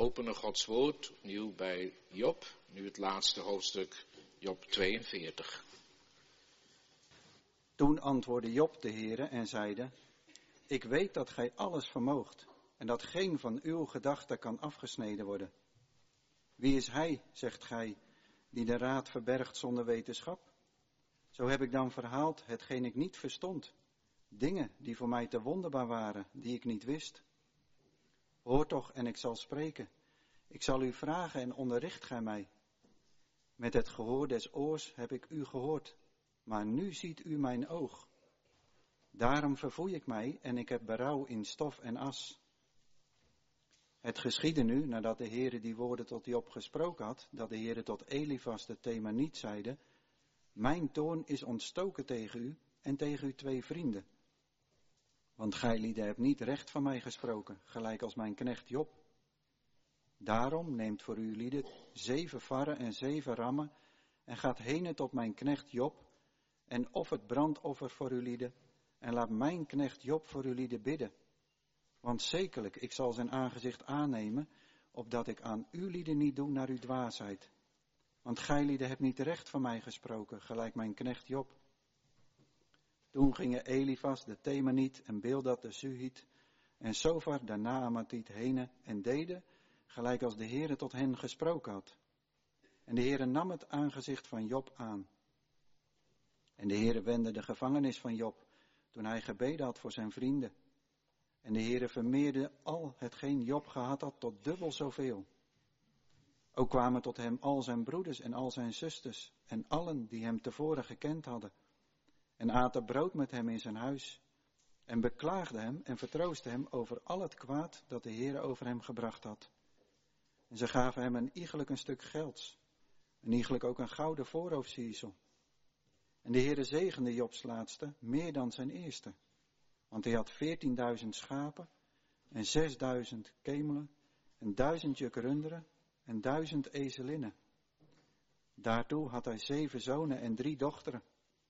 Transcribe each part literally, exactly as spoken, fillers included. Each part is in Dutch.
openen Gods woord opnieuw bij Job, nu het laatste hoofdstuk, Job tweeënveertig. Toen antwoordde Job de Heere en zeide: Ik weet dat gij alles vermoogt en dat geen van uw gedachten kan afgesneden worden. Wie is hij, zegt gij, die de raad verbergt zonder wetenschap? Zo heb ik dan verhaald hetgeen ik niet verstond, dingen die voor mij te wonderbaar waren, die ik niet wist. Hoor toch en ik zal spreken. Ik zal u vragen en onderricht gij mij. Met het gehoor des oors heb ik u gehoord, maar nu ziet u mijn oog. Daarom verfoei ik mij en ik heb berouw in stof en as. Het geschiedde nu, nadat de Heere die woorden tot Job gesproken had, dat de Heere tot Elifas de Themaniet zeide: Mijn toorn is ontstoken tegen u en tegen uw twee vrienden. Want gij lieden hebt niet recht van mij gesproken, gelijk als mijn knecht Job. Daarom neemt voor uw lieden zeven varren en zeven rammen en gaat heen tot mijn knecht Job en offert brandoffer voor uw lieden en laat mijn knecht Job voor uw lieden bidden. Want zekerlijk, ik zal zijn aangezicht aannemen, opdat ik aan uw lieden niet doe naar uw dwaasheid. Want gij lieden hebt niet recht van mij gesproken, gelijk mijn knecht Job. Toen gingen Elifas de Themaniet en Bildad de Suhiet en Sofar de Naamatiet heen en deden, gelijk als de Heere tot hen gesproken had. En de Heere nam het aangezicht van Job aan. En de Heere wendde de gevangenis van Job, toen hij gebeden had voor zijn vrienden. En de Heere vermeerde al hetgeen Job gehad had tot dubbel zoveel. Ook kwamen tot hem al zijn broeders en al zijn zusters en allen die hem tevoren gekend hadden. En aten brood met hem in zijn huis. En beklaagden hem en vertroostten hem over al het kwaad dat de Heere over hem gebracht had. En ze gaven hem een iegelijk een stuk gelds. En iegelijk ook een gouden voorhoofdsciersel. En de Heere zegende Jobs laatste meer dan zijn eerste. Want hij had veertienduizend schapen en zesduizend kemelen en duizend juk runderen en duizend ezelinnen. Daartoe had hij zeven zonen en drie dochteren.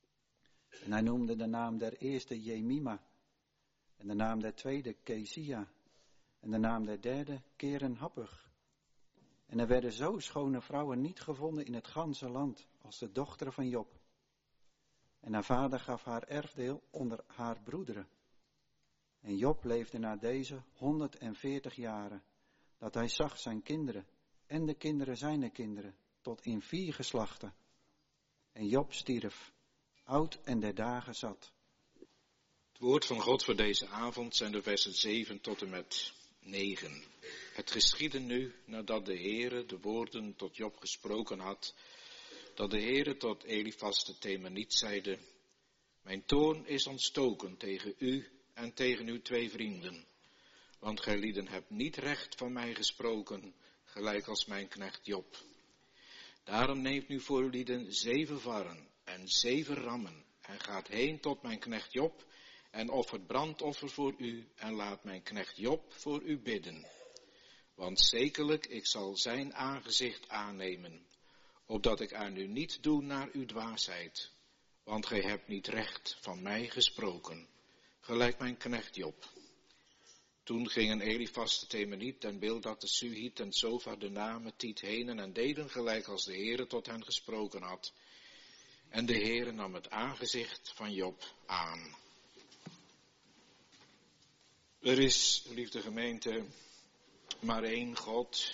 En hij noemde de naam der eerste Jemima en de naam der tweede Kezia en de naam der derde Keren-Happug. En er werden zo schone vrouwen niet gevonden in het ganse land als de dochteren van Job. En haar vader gaf haar erfdeel onder haar broederen. En Job leefde na deze honderdveertig jaren, dat hij zag zijn kinderen en de kinderen zijner kinderen, tot in vier geslachten. En Job stierf, oud en der dagen zat. Het woord van God voor deze avond zijn de versen zeven tot en met negen. Het geschiedde nu, nadat de Heere de woorden tot Job gesproken had, dat de Heere tot Elifas de Themaniet zeide: Mijn toorn is ontstoken tegen u en tegen uw twee vrienden, want gij lieden hebt niet recht van mij gesproken, gelijk als mijn knecht Job. Daarom neemt nu voor uw lieden zeven varren en zeven rammen en gaat heen tot mijn knecht Job en offert brandoffer voor u en laat mijn knecht Job voor u bidden. Want zekerlijk, ik zal zijn aangezicht aannemen, opdat ik aan u niet doe naar uw dwaasheid, want gij hebt niet recht van mij gesproken, gelijk mijn knecht Job. Toen gingen Elifas de Themaniet en Bildad de Suhiet en Sofar de Naamatiet heen en deden gelijk als de Heere tot hen gesproken had. En de Heere nam het aangezicht van Job aan. Er is, liefde gemeente, maar één God.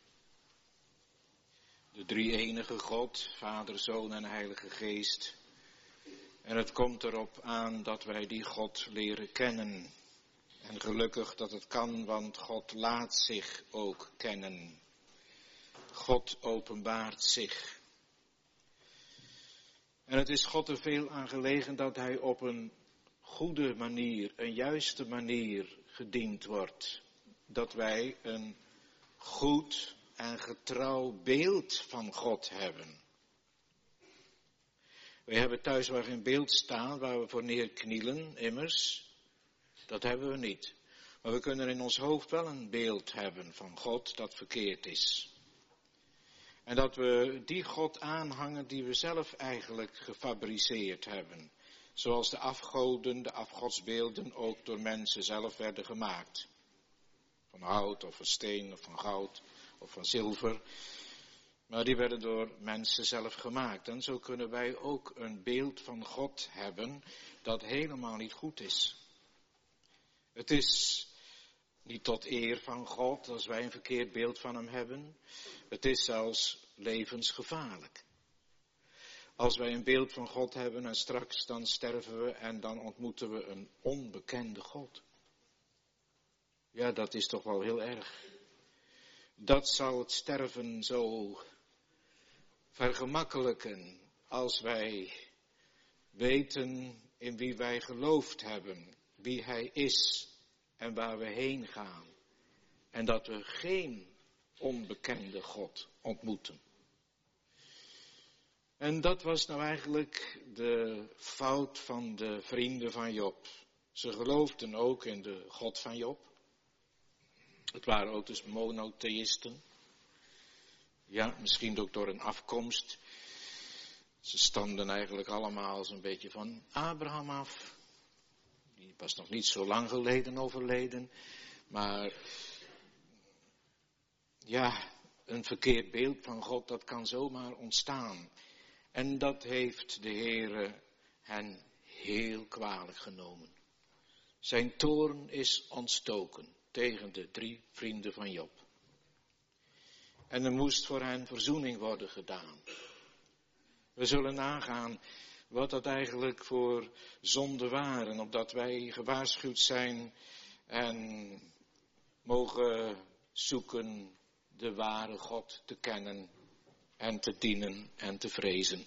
De drie-enige God, Vader, Zoon en Heilige Geest. En het komt erop aan dat wij die God leren kennen. En gelukkig dat het kan, want God laat zich ook kennen. God openbaart zich. En het is God er veel aan gelegen dat hij op een goede manier, een juiste manier gediend wordt. Dat wij een goed en getrouw beeld van God hebben. Wij hebben thuis waar geen beeld staan, waar we voor neerknielen, immers. Dat hebben we niet. Maar we kunnen in ons hoofd wel een beeld hebben van God dat verkeerd is. En dat we die God aanhangen die we zelf eigenlijk gefabriceerd hebben. Zoals de afgoden, de afgodsbeelden ook door mensen zelf werden gemaakt. van hout of van steen of van goud of van zilver. Maar die werden door mensen zelf gemaakt. En zo kunnen wij ook een beeld van God hebben dat helemaal niet goed is. Het is niet tot eer van God als wij een verkeerd beeld van hem hebben. Het is zelfs levensgevaarlijk. Als wij een beeld van God hebben en straks dan sterven we en dan ontmoeten we een onbekende God. Ja, dat is toch wel heel erg. Dat zal het sterven zo vergemakkelijken als wij weten in wie wij geloofd hebben, wie hij is en waar we heen gaan. En dat we geen onbekende God ontmoeten. En dat was nou eigenlijk de fout van de vrienden van Job. Ze geloofden ook in de God van Job. Het waren ook dus monotheïsten. Ja, misschien ook door een afkomst. Ze stamden eigenlijk allemaal zo'n beetje van Abraham af. Die was nog niet zo lang geleden overleden. Maar ja, een verkeerd beeld van God, dat kan zomaar ontstaan. En dat heeft de Heere hen heel kwalijk genomen. Zijn toorn is ontstoken tegen de drie vrienden van Job. En er moest voor hen verzoening worden gedaan. We zullen nagaan wat dat eigenlijk voor zonden waren, opdat wij gewaarschuwd zijn en mogen zoeken de ware God te kennen en te dienen en te vrezen.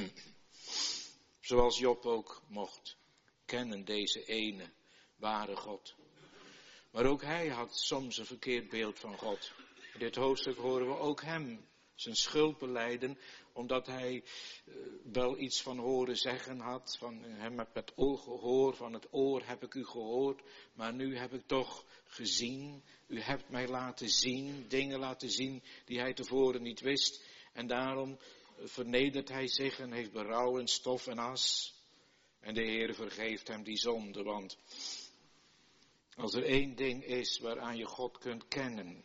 Zoals Job ook mocht kennen, deze ene ware God. Maar ook hij had soms een verkeerd beeld van God. In dit hoofdstuk horen we ook hem zijn schuld belijden, omdat hij uh, wel iets van horen zeggen had, van hem heb het oor gehoord, van het oor heb ik u gehoord, maar nu heb ik toch gezien, u hebt mij laten zien, dingen laten zien die hij tevoren niet wist. En daarom vernedert hij zich en heeft berouw in stof en as. En de Heer vergeeft hem die zonde, want als er één ding is waaraan je God kunt kennen.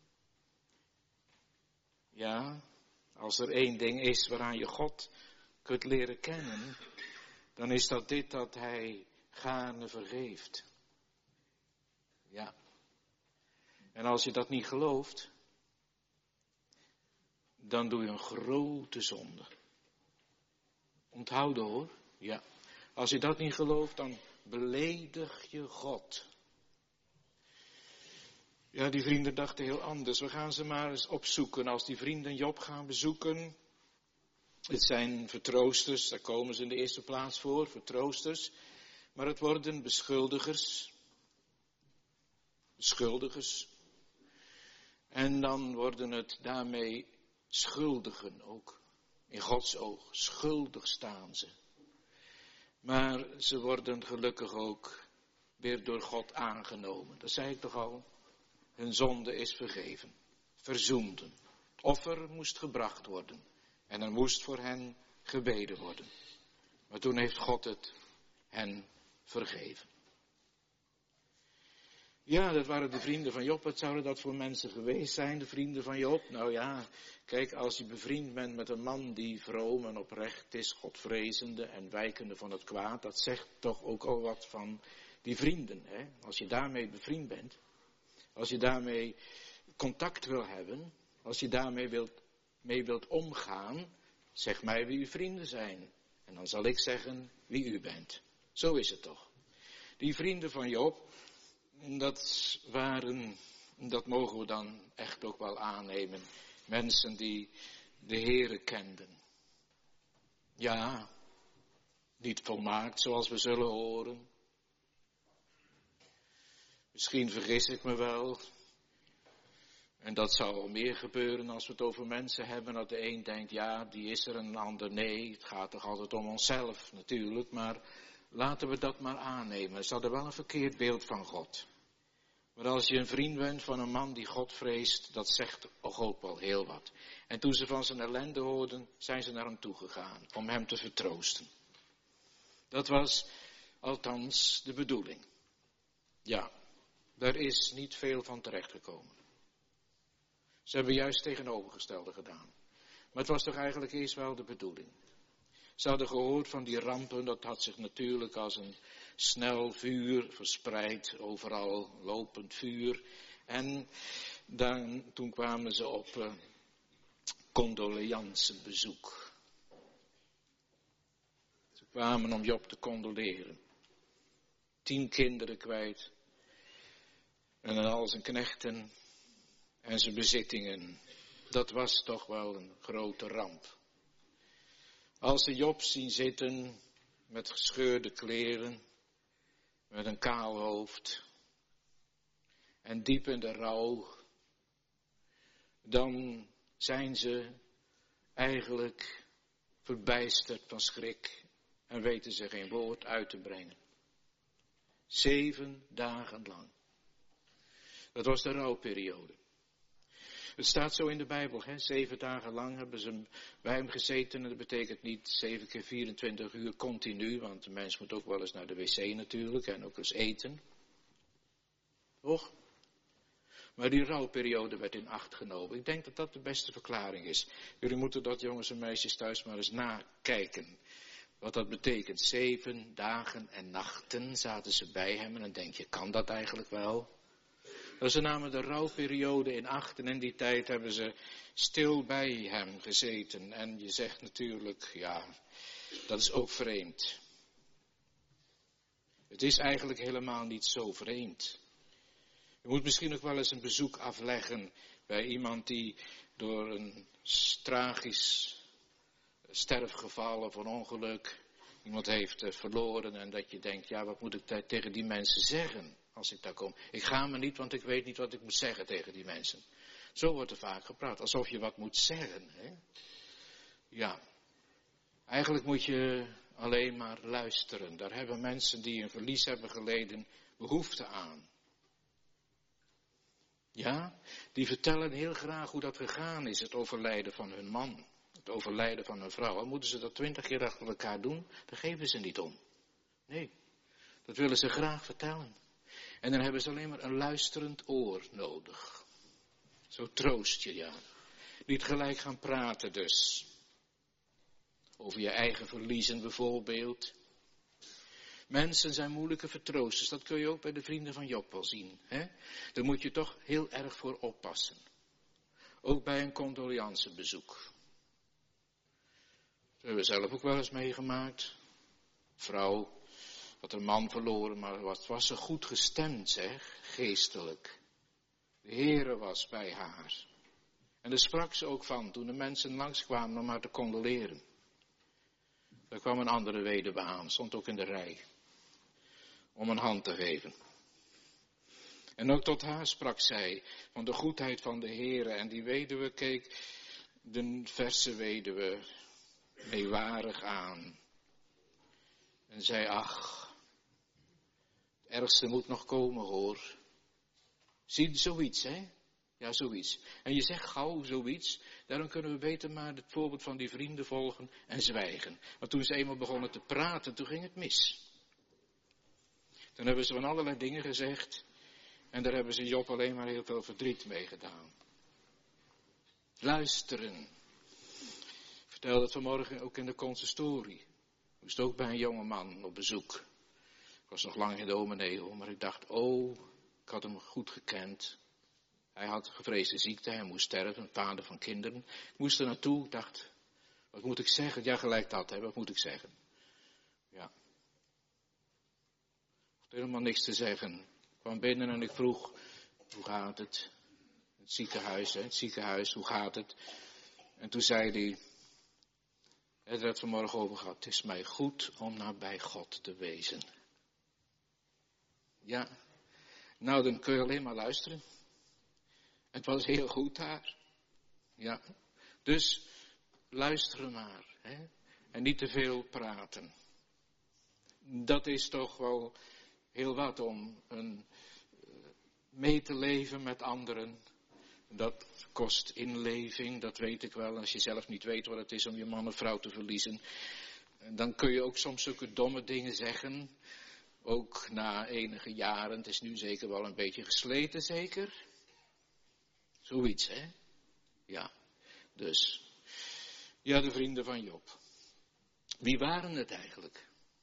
Ja, als er één ding is waaraan je God kunt leren kennen, dan is dat dit, dat hij gaarne vergeeft. Ja. En als je dat niet gelooft, dan doe je een grote zonde. Onthouden hoor, ja. Als je dat niet gelooft, dan beledig je God. Ja, die vrienden dachten heel anders. We gaan ze maar eens opzoeken. Als die vrienden Job gaan bezoeken. Het zijn vertroosters, daar komen ze in de eerste plaats voor, vertroosters. Maar het worden beschuldigers. Beschuldigers. En dan worden het daarmee schuldigen ook. In Gods oog. Schuldig staan ze. Maar ze worden gelukkig ook weer door God aangenomen. Dat zei ik toch al. Hun zonde is vergeven. Verzoenden. Het offer moest gebracht worden. En er moest voor hen gebeden worden. Maar toen heeft God het hen vergeven. Ja, dat waren de vrienden van Job. Wat zouden dat voor mensen geweest zijn, de vrienden van Job? Nou ja, kijk, als je bevriend bent met een man die vroom en oprecht is, godvrezende en wijkende van het kwaad, dat zegt toch ook al wat van die vrienden, hè? Als je daarmee bevriend bent, als je daarmee contact wil hebben, als je daarmee wilt, mee wilt omgaan, zeg mij wie uw vrienden zijn. En dan zal ik zeggen wie u bent. Zo is het toch. Die vrienden van Job, dat waren, dat mogen we dan echt ook wel aannemen, mensen die de Heere kenden. Ja, niet volmaakt zoals we zullen horen. Misschien vergis ik me wel. En dat zal wel meer gebeuren als we het over mensen hebben. Dat de een denkt, ja, die is er en een ander nee. Het gaat toch altijd om onszelf natuurlijk. Maar laten we dat maar aannemen. Ze hadden wel een verkeerd beeld van God. Maar als je een vriend bent van een man die God vreest, dat zegt toch ook wel heel wat. En toen ze van zijn ellende hoorden, zijn ze naar hem toegegaan om hem te vertroosten. Dat was althans de bedoeling. Ja, Daar is niet veel van terechtgekomen. Ze hebben juist tegenovergestelde gedaan. Maar het was toch eigenlijk eerst wel de bedoeling. Ze hadden gehoord van die rampen, dat had zich natuurlijk als een snel vuur verspreid, overal lopend vuur. En dan, toen kwamen ze op uh, condoleancebezoek. Ze kwamen om Job te condoleren. Tien kinderen kwijt. En al zijn knechten en zijn bezittingen. Dat was toch wel een grote ramp. Als ze Job zien zitten met gescheurde kleren, met een kaal hoofd en diep in de rouw, dan zijn ze eigenlijk verbijsterd van schrik en weten ze geen woord uit te brengen. Zeven dagen lang. Dat was de rouwperiode. Het staat zo in de Bijbel, hè? Zeven dagen lang hebben ze bij hem gezeten. En dat betekent niet zeven keer vierentwintig uur continu, want de mens moet ook wel eens naar de wc natuurlijk en ook eens eten. Toch? Maar die rouwperiode werd in acht genomen. Ik denk dat dat de beste verklaring is. Jullie moeten dat, jongens en meisjes, thuis maar eens nakijken. Wat dat betekent. Zeven dagen en nachten zaten ze bij hem. En dan denk je, kan dat eigenlijk wel? Ze namen de rouwperiode in acht en in die tijd hebben ze stil bij hem gezeten. En je zegt natuurlijk, ja, dat is ook vreemd. Het is eigenlijk helemaal niet zo vreemd. Je moet misschien ook wel eens een bezoek afleggen bij iemand die door een tragisch sterfgeval of een ongeluk iemand heeft verloren. En dat je denkt, ja, wat moet ik tegen die mensen zeggen? Als ik daar kom. Ik ga me niet, want ik weet niet wat ik moet zeggen tegen die mensen. Zo wordt er vaak gepraat, alsof je wat moet zeggen. Hè? Ja, eigenlijk moet je alleen maar luisteren. Daar hebben mensen die een verlies hebben geleden behoefte aan. Ja, die vertellen heel graag hoe dat gegaan is, het overlijden van hun man. Het overlijden van hun vrouw. En moeten ze dat twintig keer achter elkaar doen? Daar geven ze niet om. Nee, dat willen ze graag vertellen. En dan hebben ze alleen maar een luisterend oor nodig. Zo troost je, ja. Niet gelijk gaan praten dus. Over je eigen verliezen bijvoorbeeld. Mensen zijn moeilijke vertroosters. Dat kun je ook bij de vrienden van Job wel zien. Hè? Daar moet je toch heel erg voor oppassen. Ook bij een condoleancebezoek. Dat hebben we zelf ook wel eens meegemaakt. Vrouw had een man verloren, maar wat was ze goed gestemd, zeg, geestelijk. De Heere was bij haar. En daar sprak ze ook van, toen de mensen langskwamen om haar te condoleren. Daar kwam een andere weduwe aan, stond ook in de rij, om een hand te geven. En ook tot haar sprak zij van de goedheid van de Heere. En die weduwe keek de verse weduwe meewarig aan. En zei, ach, het ergste moet nog komen, hoor. Zie je zoiets, hè? Ja, zoiets. En je zegt gauw zoiets, daarom kunnen we beter maar het voorbeeld van die vrienden volgen en zwijgen. Want toen ze eenmaal begonnen te praten, toen ging het mis. Toen hebben ze van allerlei dingen gezegd en daar hebben ze Job alleen maar heel veel verdriet mee gedaan. Luisteren. Ik vertelde het vanmorgen ook in de consistorie. Ik moest ook bij een jonge man op bezoek. Ik was nog lang geen dominee, hoor, maar ik dacht, oh, ik had hem goed gekend. Hij had gevreesde ziekte, hij moest sterven, een vader van kinderen. Ik moest er naartoe, ik dacht, wat moet ik zeggen? Ja, gelijk dat, hè, wat moet ik zeggen? Ja. Ik had helemaal niks te zeggen. Ik kwam binnen en ik vroeg, hoe gaat het? Het ziekenhuis, hè, het ziekenhuis, hoe gaat het? En toen zei hij, het werd vanmorgen over gehad, het is mij goed om nabij God te wezen. Ja, nou dan kun je alleen maar luisteren. Het was heel goed daar. Ja, dus luisteren maar. Hè? En niet te veel praten. Dat is toch wel heel wat om een, mee te leven met anderen. Dat kost inleving, dat weet ik wel. Als je zelf niet weet wat het is om je man of vrouw te verliezen. Dan kun je ook soms zulke domme dingen zeggen. Ook na enige jaren, het is nu zeker wel een beetje gesleten, zeker? Zoiets, hè? Ja, dus. Ja, de vrienden van Job. Wie waren het eigenlijk?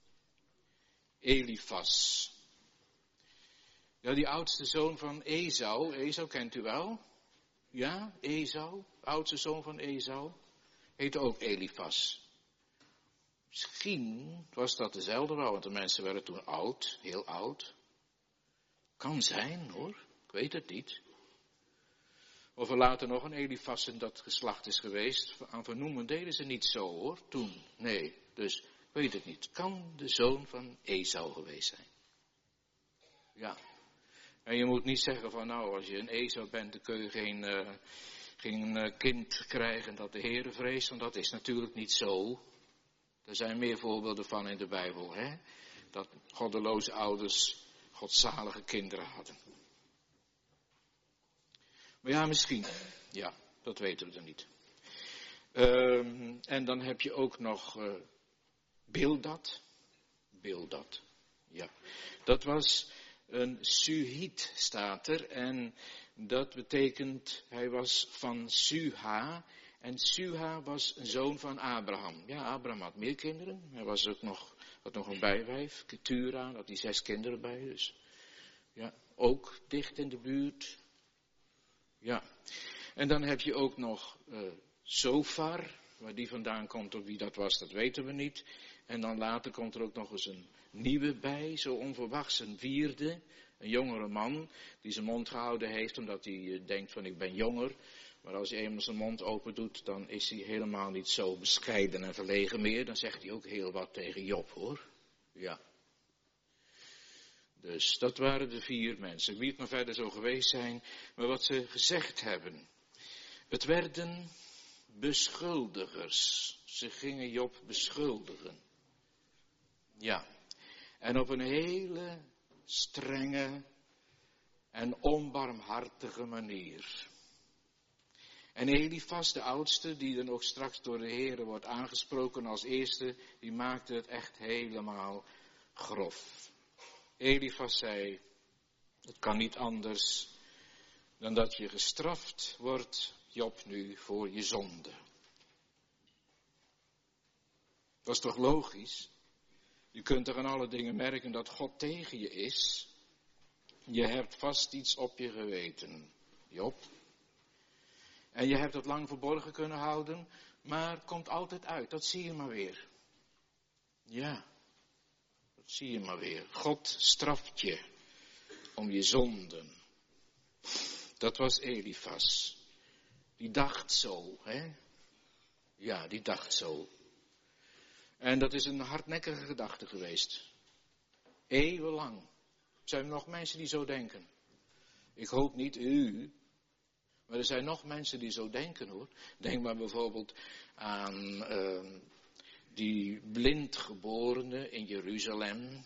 Elifas. Ja, die oudste zoon van Esau. Esau kent u wel? Ja, Esau, oudste zoon van Esau. Heette ook Elifas. Misschien was dat dezelfde wel, want de mensen werden toen oud, heel oud. Kan zijn hoor, ik weet het niet. Of er later nog een Elifas in dat geslacht is geweest. Aan vernoemen deden ze niet zo hoor, toen. Nee, dus ik weet het niet. Kan de zoon van Esau geweest zijn. Ja. En je moet niet zeggen van nou, als je een Esau bent, dan kun je geen, uh, geen uh, kind krijgen dat de Heere vreest. Want dat is natuurlijk niet zo. Er zijn meer voorbeelden van in de Bijbel, hè. Dat goddeloze ouders godzalige kinderen hadden. Maar ja, misschien. Ja, dat weten we dan niet. Um, en dan heb je ook nog uh, Bildad. Bildad, ja. Dat was een Suhiet, staat er. En dat betekent, hij was van Suha. En Suha was een zoon van Abraham. Ja, Abraham had meer kinderen. Hij was ook nog, had nog een bijwijf, Ketura, had hij zes kinderen bij. Dus ja, ook dicht in de buurt. Ja, en dan heb je ook nog uh, Zofar, waar die vandaan komt of wie dat was, dat weten we niet. En dan later komt er ook nog eens een nieuwe bij, zo onverwachts een vierde, een jongere man, die zijn mond gehouden heeft omdat hij uh, denkt van ik ben jonger. Maar als hij eenmaal zijn mond open doet, dan is hij helemaal niet zo bescheiden en verlegen meer. Dan zegt hij ook heel wat tegen Job hoor. Ja. Dus dat waren de vier mensen. Ik weet niet nog verder zo geweest zijn, maar wat ze gezegd hebben. Het werden beschuldigers. Ze gingen Job beschuldigen. Ja. En op een hele strenge en onbarmhartige manier. En Elifas, de oudste, die dan ook straks door de Heere wordt aangesproken als eerste, die maakte het echt helemaal grof. Elifas zei, het kan niet anders dan dat je gestraft wordt, Job, nu voor je zonde. Dat is toch logisch? Je kunt toch aan alle dingen merken dat God tegen je is. Je hebt vast iets op je geweten, Job. En je hebt het lang verborgen kunnen houden, maar het komt altijd uit. Dat zie je maar weer. Ja, dat zie je maar weer. God straft je om je zonden. Dat was Elifas. Die dacht zo, hè? Ja, die dacht zo. En dat is een hardnekkige gedachte geweest. Eeuwenlang. Zijn er nog mensen die zo denken? Ik hoop niet u. Maar er zijn nog mensen die zo denken hoor. Denk maar bijvoorbeeld aan uh, die blindgeborene in Jeruzalem.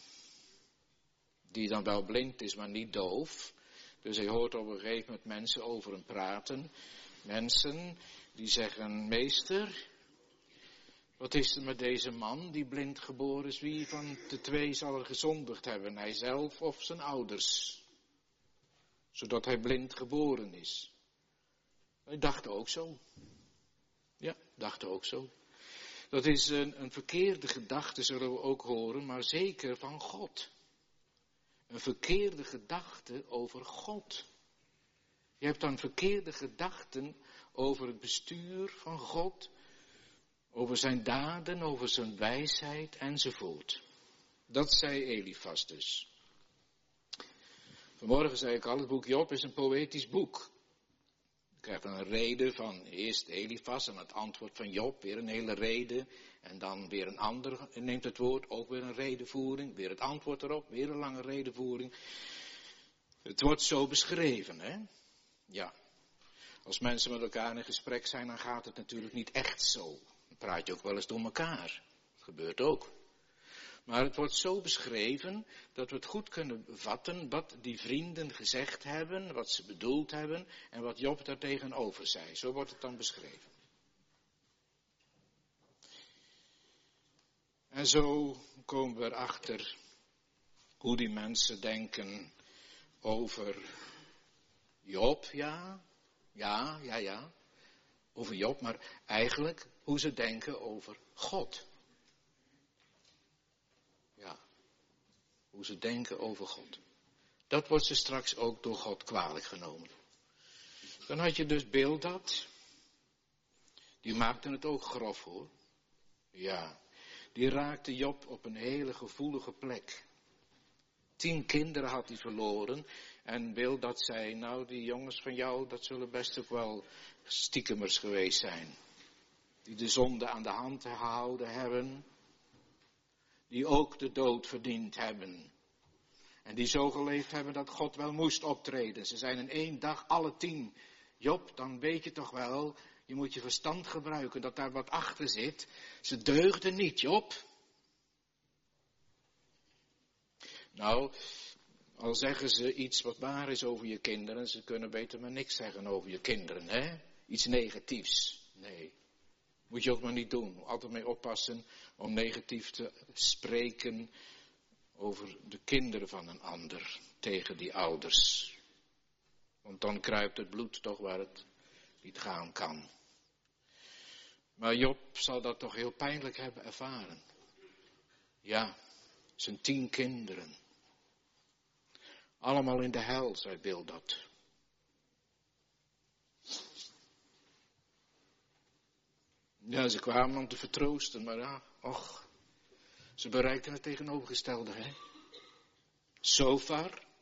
Die dan wel blind is, maar niet doof. Dus hij hoort op een gegeven moment mensen over hem praten. Mensen die zeggen, meester, wat is er met deze man die blind geboren is? Wie van de twee zal er gezondigd hebben? Hij zelf of zijn ouders? Zodat hij blind geboren is. Hij dacht ook zo. Ja, dacht ook zo. Dat is een, een verkeerde gedachte, zullen we ook horen, maar zeker van God. Een verkeerde gedachte over God. Je hebt dan verkeerde gedachten over het bestuur van God, over zijn daden, over zijn wijsheid enzovoort. Dat zei Elifas dus. Vanmorgen zei ik al, het boek Job is een poëtisch boek. Je krijgt een reden van eerst Elifas en het antwoord van Job, weer een hele reden. En dan weer een ander neemt het woord, ook weer een redenvoering. Weer het antwoord erop, weer een lange redenvoering. Het wordt zo beschreven, hè? Ja. Als mensen met elkaar in gesprek zijn, dan gaat het natuurlijk niet echt zo. Dan praat je ook wel eens door elkaar. Dat gebeurt ook. Maar het wordt zo beschreven dat we het goed kunnen vatten wat die vrienden gezegd hebben, wat ze bedoeld hebben en wat Job daar tegenover zei. Zo wordt het dan beschreven. En zo komen we erachter hoe die mensen denken over Job, ja, ja, ja, ja, over Job, maar eigenlijk hoe ze denken over God. Ja, hoe ze denken over God. Dat wordt ze straks ook door God kwalijk genomen. Dan had je dus Bildad. Die maakte het ook grof hoor. Ja, die raakte Job op een hele gevoelige plek. Tien kinderen had hij verloren. En Bildad zei, nou die jongens van jou, dat zullen best ook wel stiekemers geweest zijn. Die de zonde aan de hand gehouden hebben. Die ook de dood verdiend hebben. En die zo geleefd hebben dat God wel moest optreden. Ze zijn in één dag alle tien. Job, dan weet je toch wel, je moet je verstand gebruiken dat daar wat achter zit. Ze deugden niet, Job. Nou, al zeggen ze iets wat waar is over je kinderen, ze kunnen beter maar niks zeggen over je kinderen, hè? Iets negatiefs. Nee, moet je ook maar niet doen. Altijd mee oppassen om negatief te spreken over de kinderen van een ander tegen die ouders. Want dan kruipt het bloed toch waar het niet gaan kan. Maar Job zal dat toch heel pijnlijk hebben ervaren. Ja, zijn tien kinderen. Allemaal in de hel, zei Bildad. Ja, ze kwamen om te vertroosten, maar ja, och, ze bereikten het tegenovergestelde, hè. Zofar,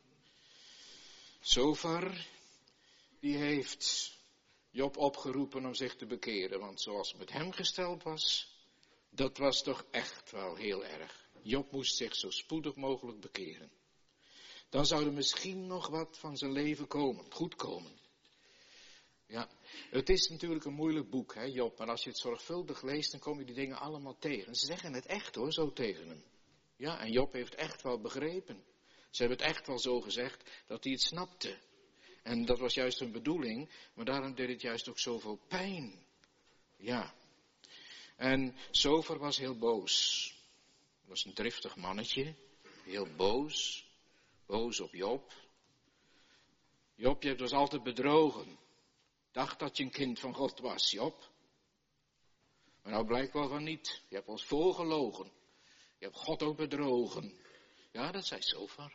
Zofar, die heeft Job opgeroepen om zich te bekeren, want zoals het met hem gesteld was, dat was toch echt wel heel erg. Job moest zich zo spoedig mogelijk bekeren. Dan zou er misschien nog wat van zijn leven komen, goed komen. Ja, het is natuurlijk een moeilijk boek, hè, Job, maar als je het zorgvuldig leest, dan kom je die dingen allemaal tegen. Ze zeggen het echt hoor, zo tegen hem. Ja, en Job heeft echt wel begrepen. Ze hebben het echt wel zo gezegd dat hij het snapte. En dat was juist hun bedoeling, maar daarom deed het juist ook zoveel pijn. Ja. En Zofar was heel boos. Hij was een driftig mannetje, heel boos. Boos op Job. Job, je hebt ons altijd bedrogen. Dacht dat je een kind van God was, Job. Maar nou blijkt wel van niet. Je hebt ons voorgelogen. Je hebt God ook bedrogen. Ja, dat zei Zofar.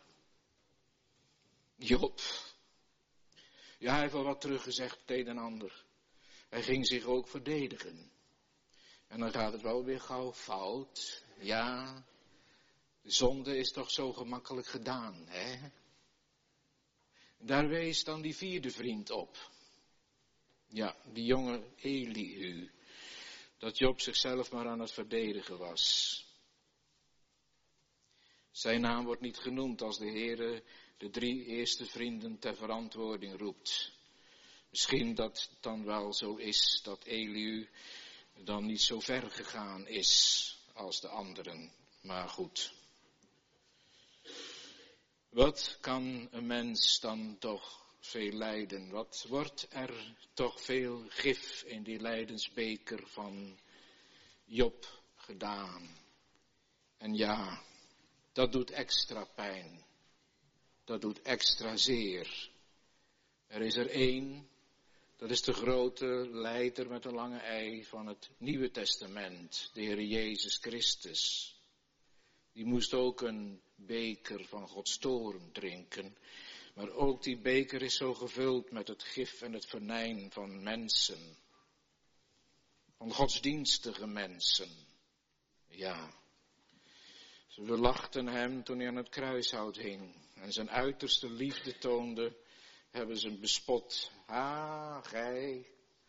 Job. Ja, hij heeft wel wat teruggezegd het een en ander. Hij ging zich ook verdedigen. En dan gaat het wel weer gauw fout. Ja, de zonde is toch zo gemakkelijk gedaan, hè? Daar wees dan die vierde vriend op. Ja, die jonge Elihu. Dat Job zichzelf maar aan het verdedigen was. Zijn naam wordt niet genoemd als de Heere de drie eerste vrienden ter verantwoording roept. Misschien dat het dan wel zo is dat Elihu dan niet zo ver gegaan is als de anderen. Maar goed. Wat kan een mens dan toch veel lijden? Wat wordt er toch veel gif in die lijdensbeker van Job gedaan? En ja, dat doet extra pijn. Dat doet extra zeer. Er is er één, dat is de grote leider met een lange ei van het Nieuwe Testament, de Heer Jezus Christus. Die moest ook een beker van Gods toorn drinken. Maar ook die beker is zo gevuld met het gif en het venijn van mensen. Van godsdienstige mensen. Ja. Ze verlachten hem toen hij aan het kruishout hing. En zijn uiterste liefde toonde, hebben ze hem bespot. Ah, gij,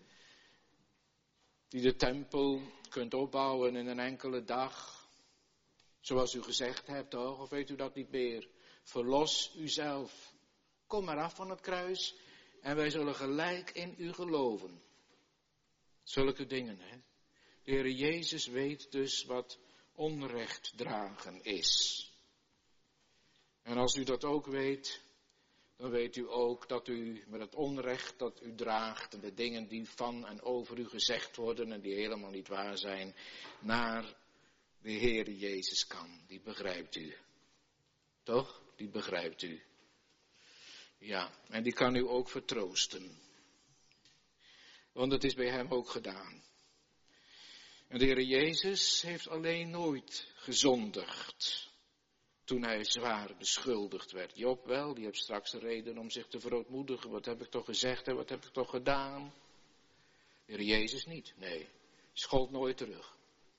die de tempel kunt opbouwen in een enkele dag. Zoals u gezegd hebt, toch? Of weet u dat niet meer? Verlos uzelf. Kom maar af van het kruis en wij zullen gelijk in u geloven. Zulke dingen, hè? De Heer Jezus weet dus wat onrecht dragen is. En als u dat ook weet, dan weet u ook dat u met het onrecht dat u draagt en de dingen die van en over u gezegd worden en die helemaal niet waar zijn, naar de Heer Jezus kan. Die begrijpt u. Toch? Die begrijpt u. Ja, en die kan u ook vertroosten. Want het is bij hem ook gedaan. En de Heer Jezus heeft alleen nooit gezondigd toen hij zwaar beschuldigd werd. Job wel, die heeft straks de reden om zich te verootmoedigen. Wat heb ik toch gezegd en wat heb ik toch gedaan? De Heer Jezus niet, nee. Schold nooit terug.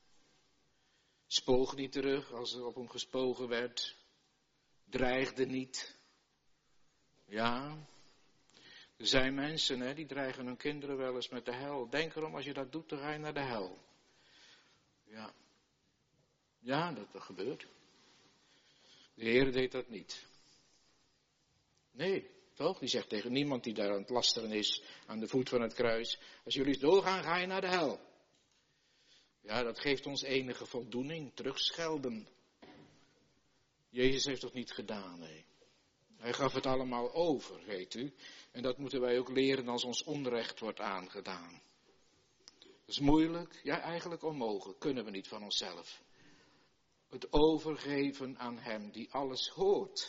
Spoog niet terug als er op hem gespogen werd. Dreigde niet. Ja, er zijn mensen hè, die dreigen hun kinderen wel eens met de hel. Denk erom, als je dat doet, dan ga je naar de hel. Ja, ja dat, dat gebeurt. De Heer deed dat niet. Nee, toch? Die zegt tegen niemand die daar aan het lasteren is, aan de voet van het kruis. Als jullie doorgaan, ga je naar de hel. Ja, dat geeft ons enige voldoening, terugschelden. Jezus heeft dat niet gedaan, nee. Hij gaf het allemaal over, weet u. En dat moeten wij ook leren als ons onrecht wordt aangedaan. Dat is moeilijk, ja eigenlijk onmogelijk, kunnen we niet van onszelf. Het overgeven aan hem die alles hoort.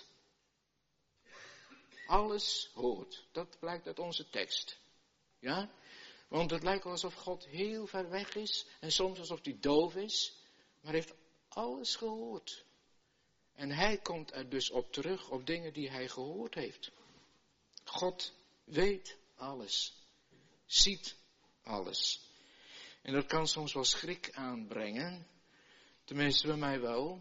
Alles hoort, dat blijkt uit onze tekst. Ja, want het lijkt wel alsof God heel ver weg is en soms alsof hij doof is, maar heeft alles gehoord. En hij komt er dus op terug, op dingen die hij gehoord heeft. God weet alles, ziet alles. En dat kan soms wel schrik aanbrengen, tenminste bij mij wel.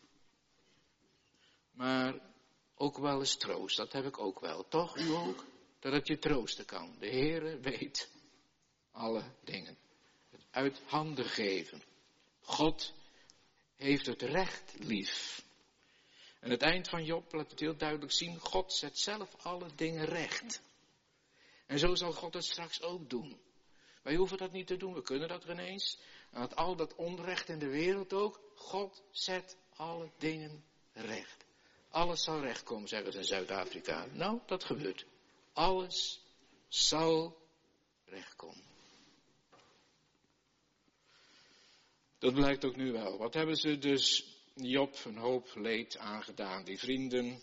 Maar ook wel eens troost, dat heb ik ook wel, toch? U ook? Dat het je troosten kan. De Heere weet alle dingen. Het uit handen geven. God heeft het recht lief. En het eind van Job laat het heel duidelijk zien. God zet zelf alle dingen recht. En zo zal God het straks ook doen. Wij hoeven dat niet te doen, we kunnen dat ineens. En met al dat onrecht in de wereld ook. God zet alle dingen recht. Alles zal recht komen, zeggen ze in Zuid-Afrika. Nou, dat gebeurt. Alles zal recht komen. Dat blijkt ook nu wel. Wat hebben ze dus Job een hoop leed aangedaan, die vrienden.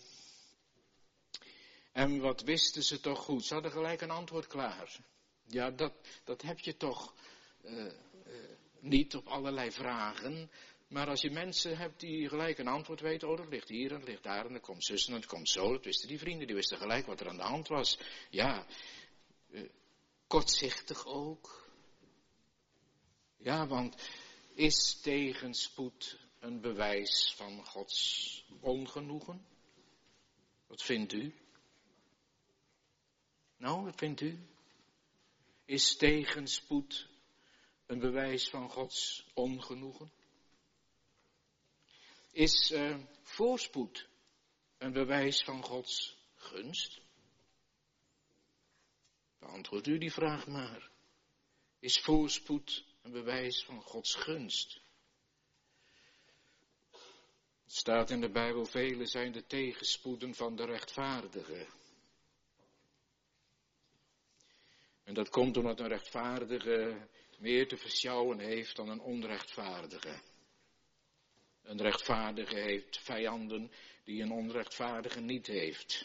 En wat wisten ze toch goed? Ze hadden gelijk een antwoord klaar. Ja, dat, dat heb je toch uh, uh, niet op allerlei vragen. Maar als je mensen hebt die gelijk een antwoord weten, oh dat ligt hier en dat ligt daar en dat komt zus en dat komt zo. Dat wisten die vrienden, die wisten gelijk wat er aan de hand was. Ja, uh, kortzichtig ook. Ja, want is tegenspoed een bewijs van Gods ongenoegen? Wat vindt u? Nou, wat vindt u? Is tegenspoed een bewijs van Gods ongenoegen? Is uh, voorspoed een bewijs van Gods gunst? Beantwoord u die vraag maar. Is voorspoed een bewijs van Gods gunst? Het staat in de Bijbel, vele zijn de tegenspoeden van de rechtvaardige. En dat komt omdat een rechtvaardige meer te versjouwen heeft dan een onrechtvaardige. Een rechtvaardige heeft vijanden die een onrechtvaardige niet heeft.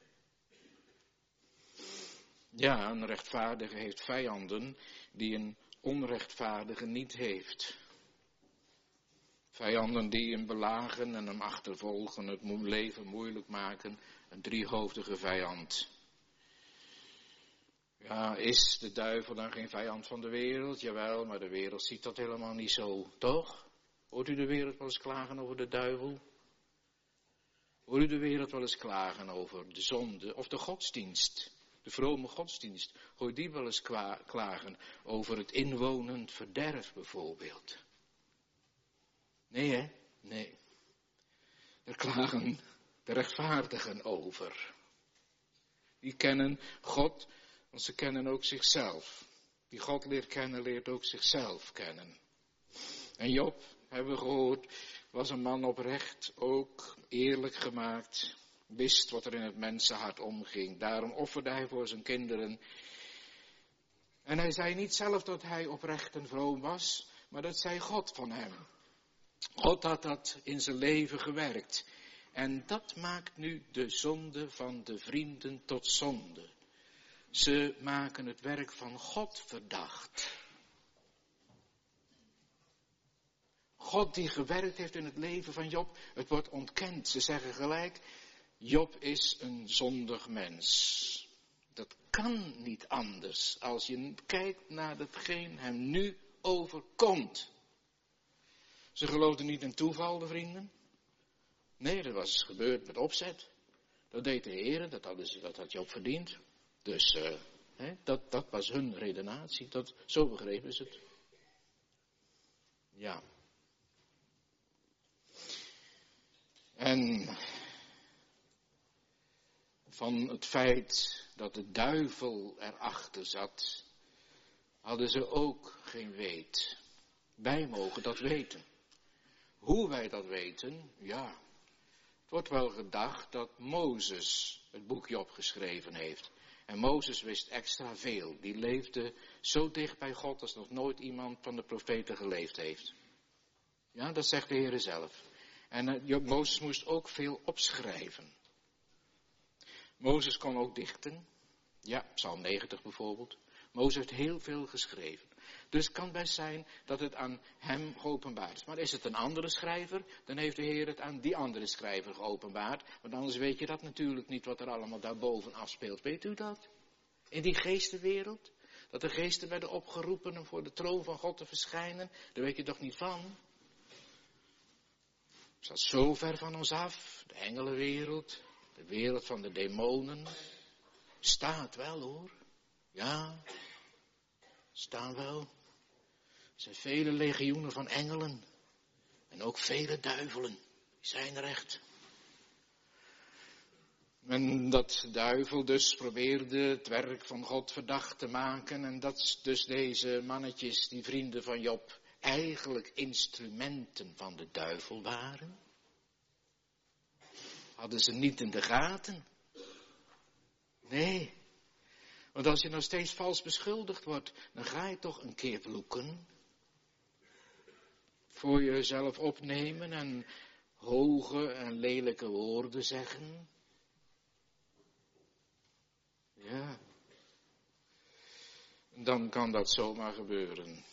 Ja, een rechtvaardige heeft vijanden die een onrechtvaardige niet heeft. Vijanden die hem belagen en hem achtervolgen, het leven moeilijk maken. Een driehoofdige vijand. Ja, is de duivel dan geen vijand van de wereld? Jawel, maar de wereld ziet dat helemaal niet zo, toch? Hoort u de wereld wel eens klagen over de duivel? Hoort u de wereld wel eens klagen over de zonde of de godsdienst? De vrome godsdienst. Hoor je die wel eens kwa- klagen over het inwonend verderf bijvoorbeeld? Nee hè? Nee. Daar klagen de rechtvaardigen over. Die kennen God, want ze kennen ook zichzelf. Die God leert kennen, leert ook zichzelf kennen. En Job, hebben we gehoord, was een man oprecht, ook eerlijk gemaakt. Wist wat er in het mensenhart omging. Daarom offerde hij voor zijn kinderen. En hij zei niet zelf dat hij oprecht en vroom was, maar dat zei God van hem. God had dat in zijn leven gewerkt. En dat maakt nu de zonde van de vrienden tot zonde. Ze maken het werk van God verdacht. God die gewerkt heeft in het leven van Job, het wordt ontkend. Ze zeggen gelijk, Job is een zondig mens. Dat kan niet anders als je kijkt naar hetgeen hem nu overkomt. Ze geloofden niet in toeval, de vrienden. Nee, dat was gebeurd met opzet. Dat deed de Heer, dat, hadden ze, dat had Job verdiend. Dus uh, hè, dat, dat was hun redenatie. Dat, zo begrepen ze het. Ja. En van het feit dat de duivel erachter zat, hadden ze ook geen weet. Wij mogen dat weten. Hoe wij dat weten, ja. Het wordt wel gedacht dat Mozes het boekje opgeschreven heeft. En Mozes wist extra veel. Die leefde zo dicht bij God als nog nooit iemand van de profeten geleefd heeft. Ja, dat zegt de Heer zelf. En uh, Mozes moest ook veel opschrijven. Mozes kon ook dichten. Ja, Psalm negentig bijvoorbeeld. Mozes heeft heel veel geschreven. Dus het kan best zijn dat het aan hem geopenbaard is. Maar is het een andere schrijver, dan heeft de Heer het aan die andere schrijver geopenbaard. Want anders weet je dat natuurlijk niet wat er allemaal daarboven afspeelt. Weet u dat? In die geestenwereld? Dat de geesten werden opgeroepen om voor de troon van God te verschijnen. Daar weet je toch niet van? Het staat zo ver van ons af. De engelenwereld, de wereld van de demonen. Staat wel hoor. Ja, staan wel. Er zijn vele legioenen van engelen. En ook vele duivelen. Die zijn er echt. En dat duivel dus probeerde het werk van God verdacht te maken. En dat dus deze mannetjes, die vrienden van Job, eigenlijk instrumenten van de duivel waren. Hadden ze niet in de gaten. Nee. Want als je nou steeds vals beschuldigd wordt, dan ga je toch een keer vloeken. Voor jezelf opnemen en hoge en lelijke woorden zeggen. Ja. Dan kan dat zomaar gebeuren.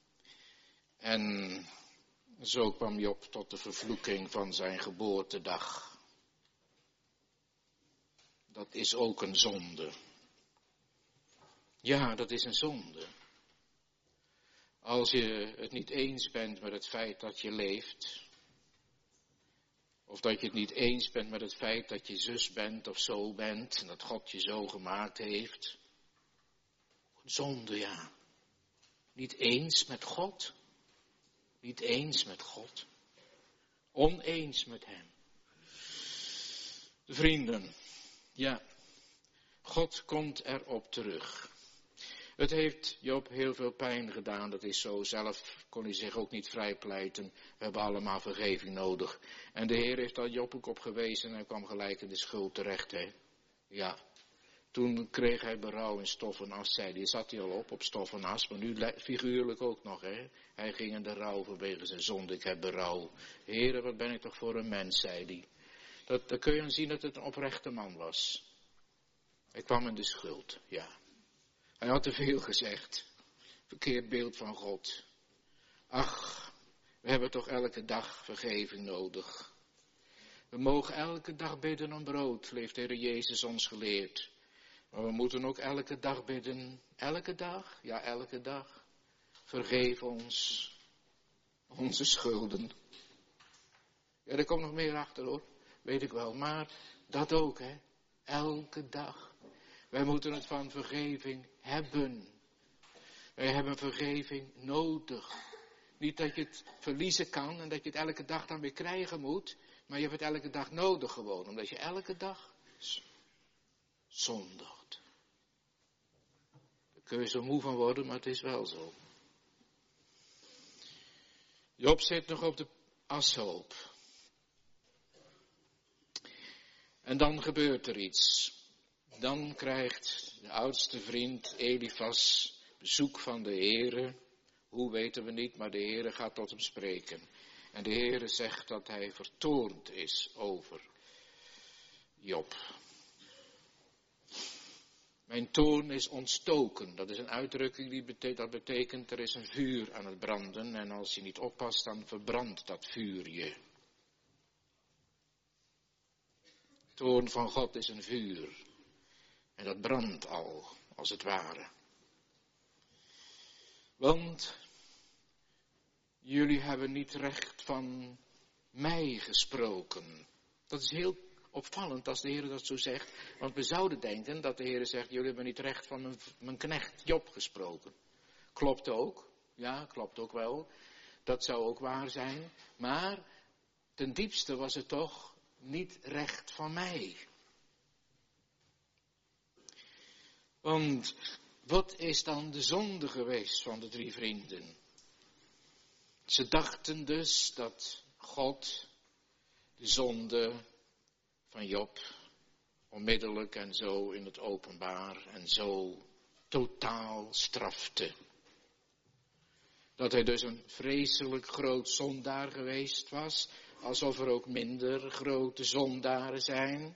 En zo kwam Job tot de vervloeking van zijn geboortedag. Dat is ook een zonde. Ja, dat is een zonde. Als je het niet eens bent met het feit dat je leeft. Of dat je het niet eens bent met het feit dat je zus bent of zo bent. En dat God je zo gemaakt heeft. Zonde, ja. Niet eens met God. Niet eens met God. Oneens met hem. De vrienden. Ja. God komt erop terug. Het heeft Job heel veel pijn gedaan, dat is zo. Zelf kon hij zich ook niet vrijpleiten. We hebben allemaal vergeving nodig. En de Heer heeft daar Job ook op gewezen en hij kwam gelijk in de schuld terecht. Hè? Ja, toen kreeg hij berouw in stof en as, zei hij. Zat hij al op, op stof en as, maar nu figuurlijk ook nog. Hè? Hij ging in de rouw vanwege zijn zonde, ik heb berouw. Heere, wat ben ik toch voor een mens, zei hij. Dat, dan kun je aan zien dat het een oprechte man was. Hij kwam in de schuld, ja. Hij had te veel gezegd. Verkeerd beeld van God. Ach, we hebben toch elke dag vergeving nodig. We mogen elke dag bidden om brood, heeft de Heer Jezus ons geleerd. Maar we moeten ook elke dag bidden. Elke dag? Ja, elke dag. Vergeef ons onze schulden. Ja, er komt nog meer achter hoor. Weet ik wel. Maar dat ook hè. Elke dag. Wij moeten het van vergeving hebben. Wij hebben vergeving nodig. Niet dat je het verliezen kan en dat je het elke dag dan weer krijgen moet. Maar je hebt het elke dag nodig gewoon. Omdat je elke dag zondigt. Daar kun je zo moe van worden, maar het is wel zo. Job zit nog op de ashoop. En dan gebeurt er iets. Dan krijgt de oudste vriend Elifas bezoek van de Heere. Hoe weten we niet, maar de Heere gaat tot hem spreken. En de Heere zegt dat hij vertoornd is over Job. Mijn toorn is ontstoken. Dat is een uitdrukking die betekent, dat betekent er is een vuur aan het branden. En als je niet oppast, dan verbrandt dat vuur je. De toorn van God is een vuur. En dat brandt al, als het ware. Want jullie hebben niet recht van mij gesproken. Dat is heel opvallend als de Heer dat zo zegt. Want we zouden denken dat de Heer zegt, jullie hebben niet recht van mijn, mijn knecht Job gesproken. Klopt ook. Ja, klopt ook wel. Dat zou ook waar zijn. Maar ten diepste was het toch niet recht van mij. Want wat is dan de zonde geweest van de drie vrienden? Ze dachten dus dat God de zonde van Job onmiddellijk en zo in het openbaar en zo totaal strafte. Dat hij dus een vreselijk groot zondaar geweest was, alsof er ook minder grote zondaren zijn.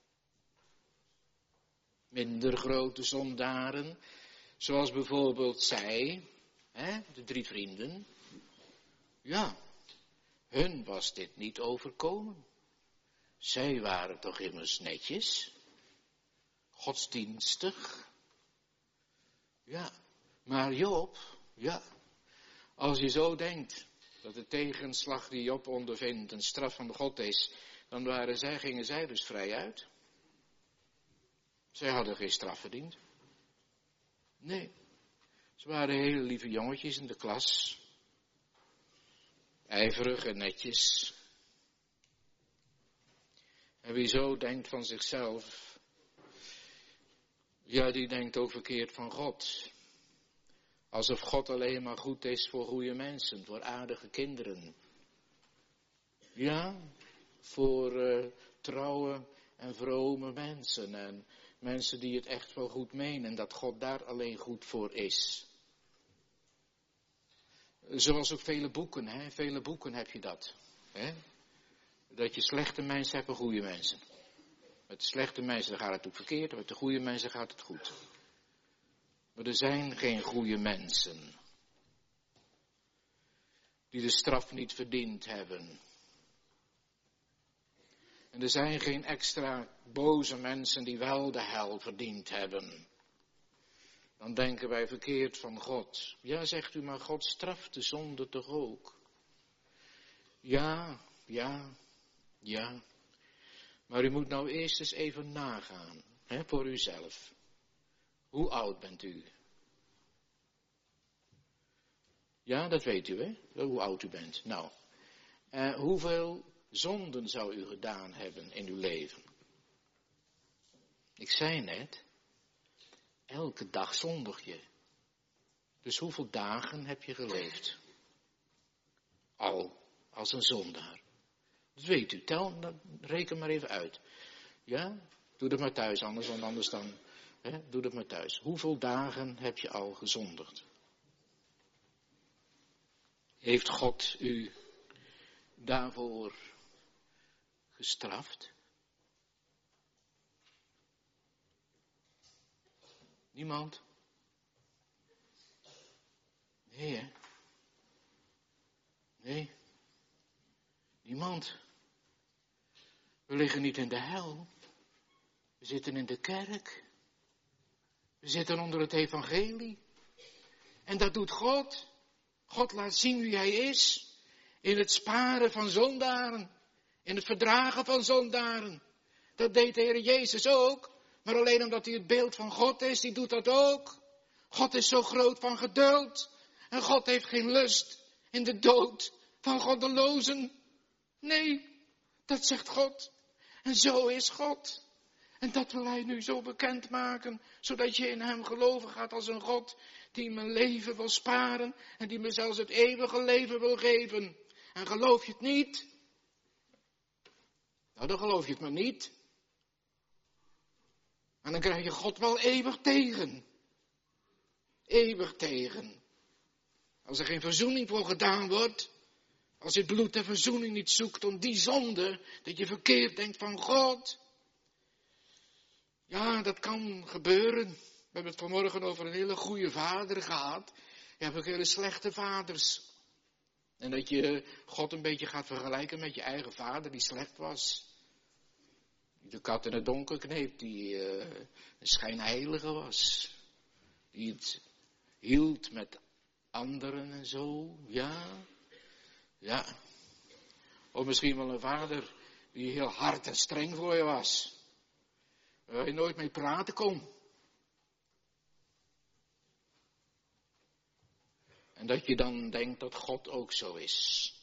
Minder grote zondaren, zoals bijvoorbeeld zij, hè, de drie vrienden. Ja, hun was dit niet overkomen. Zij waren toch immers netjes, godsdienstig. Ja, maar Job, ja, als je zo denkt dat de tegenslag die Job ondervindt een straf van God is, dan waren zij, gingen zij dus vrij uit. Zij hadden geen straf verdiend. Nee, ze waren hele lieve jongetjes in de klas. Ijverig en netjes. En wie zo denkt van zichzelf, ja, die denkt ook verkeerd van God. Alsof God alleen maar goed is voor goede mensen, voor aardige kinderen. Ja, voor uh, trouwe en vrome mensen en mensen die het echt wel goed menen, dat God daar alleen goed voor is. Zoals ook vele boeken, hè? Vele boeken heb je dat. Hè? Dat je slechte mensen hebt en goede mensen. Met de slechte mensen gaat het ook verkeerd, en met de goede mensen gaat het goed. Maar er zijn geen goede mensen die de straf niet verdiend hebben. En er zijn geen extra boze mensen die wel de hel verdiend hebben. Dan denken wij verkeerd van God. Ja, zegt u, maar God straft de zonde toch ook? Ja, ja, ja. Maar u moet nou eerst eens even nagaan, hè, voor uzelf. Hoe oud bent u? Ja, dat weet u, hè? Hoe oud u bent. Nou, uh, hoeveel zonden zou u gedaan hebben in uw leven? Ik zei net, elke dag zondig je. Dus hoeveel dagen heb je geleefd? Al, als een zondaar. Dat weet u, tel, reken maar even uit. Ja, doe dat maar thuis, anders, want anders dan, hè, doe dat maar thuis. Hoeveel dagen heb je al gezondigd? Heeft God u daarvoor gestraft? Niemand? Nee, hè? Nee. Niemand. We liggen niet in de hel. We zitten in de kerk. We zitten onder het evangelie. En dat doet God. God laat zien wie hij is. In het sparen van zondaren. In het verdragen van zondaren. Dat deed de Heer Jezus ook. Maar alleen omdat hij het beeld van God is, die doet dat ook. God is zo groot van geduld. En God heeft geen lust in de dood van goddelozen. Nee, dat zegt God. En zo is God. En dat wil hij nu zo bekend maken, zodat je in hem geloven gaat als een God die mijn leven wil sparen en die me zelfs het eeuwige leven wil geven. En geloof je het niet? Nou, dan geloof je het maar niet. En dan krijg je God wel eeuwig tegen. Eeuwig tegen. Als er geen verzoening voor gedaan wordt, Als je het bloed der verzoening niet zoekt om die zonde, dat je verkeerd denkt van God. Ja, dat kan gebeuren. We hebben het vanmorgen over een hele goede vader gehad. Je hebt ook hele slechte vaders. En dat je God een beetje gaat vergelijken met je eigen vader die slecht was. Die de kat in het donker kneep, die uh, een schijnheilige was. Die het hield met anderen en zo, ja. Ja. Of misschien wel een vader die heel hard en streng voor je was. Waar je nooit mee praten kon. En dat je dan denkt dat God ook zo is.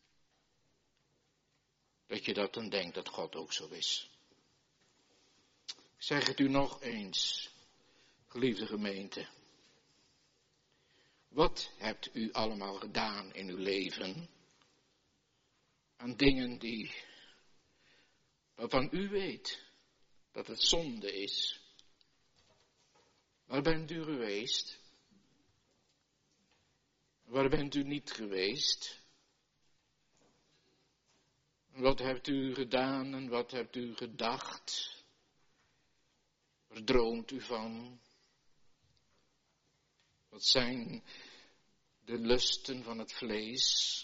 Dat je dat dan denkt dat God ook zo is. Ik zeg het u nog eens, geliefde gemeente. Wat hebt u allemaal gedaan in uw leven? Aan dingen die, waarvan u weet dat het zonde is. Waar bent u geweest? Waar bent u niet geweest? Wat hebt u gedaan en wat hebt u gedacht? Waar droomt u van? Wat zijn de lusten van het vlees?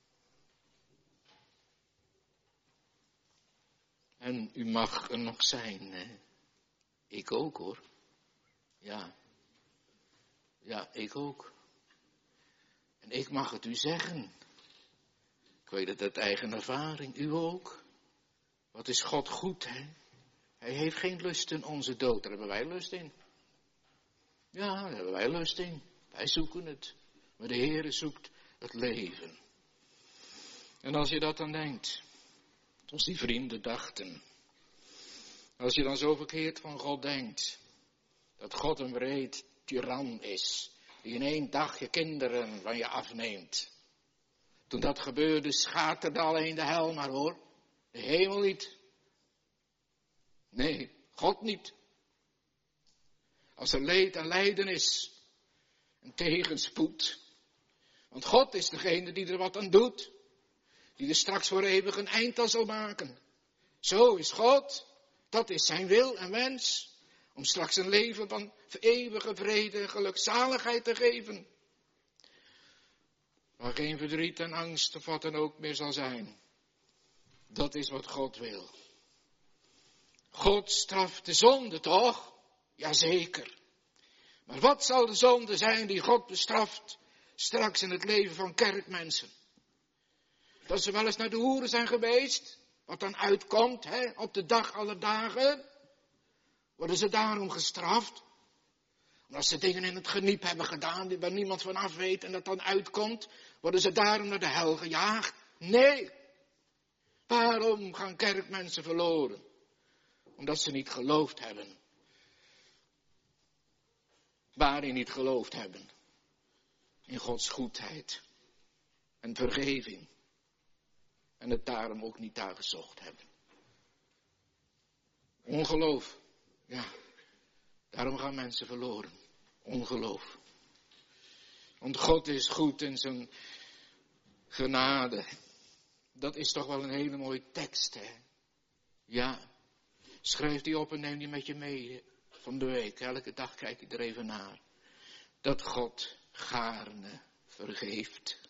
En u mag er nog zijn, hè? Ik ook hoor. Ja. Ja, ik ook. En ik mag het u zeggen. Ik weet het uit eigen ervaring, u ook. Wat is God goed, hè? Hij heeft geen lust in onze dood, daar hebben wij lust in. Ja, daar hebben wij lust in. Wij zoeken het. Maar de Heere zoekt het leven. En als je dat dan denkt, zoals die vrienden dachten. Als je dan zo verkeerd van God denkt, dat God een wreed tiran is, die in één dag je kinderen van je afneemt. Toen dat gebeurde, schaterde alleen de hel maar hoor. De hemel niet. Nee, God niet. Als er leed en lijden is, en tegenspoed. Want God is degene die er wat aan doet. Die er straks voor eeuwig een eind aan zal maken. Zo is God. Dat is zijn wil en wens. Om straks een leven van eeuwige vrede en gelukzaligheid te geven. Waar geen verdriet en angst of wat dan ook meer zal zijn. Dat is wat God wil. God straft de zonde toch? Jazeker. Maar wat zal de zonde zijn die God bestraft straks in het leven van kerkmensen? Dat ze wel eens naar de hoeren zijn geweest, wat dan uitkomt, hè, op de dag aller dagen. Worden ze daarom gestraft? Omdat ze dingen in het geniep hebben gedaan, waar niemand van af weet en dat dan uitkomt, worden ze daarom naar de hel gejaagd? Nee. Waarom gaan kerkmensen verloren? Omdat ze niet geloofd hebben. Waarin niet geloofd hebben? In Gods goedheid en vergeving. En het daarom ook niet daar gezocht hebben. Ongeloof. Ja, daarom gaan mensen verloren. Ongeloof. Want God is goed in zijn genade. Dat is toch wel een hele mooie tekst, hè? Ja. Schrijf die op en neem die met je mee van de week. Elke dag kijk ik er even naar. Dat God gaarne vergeeft.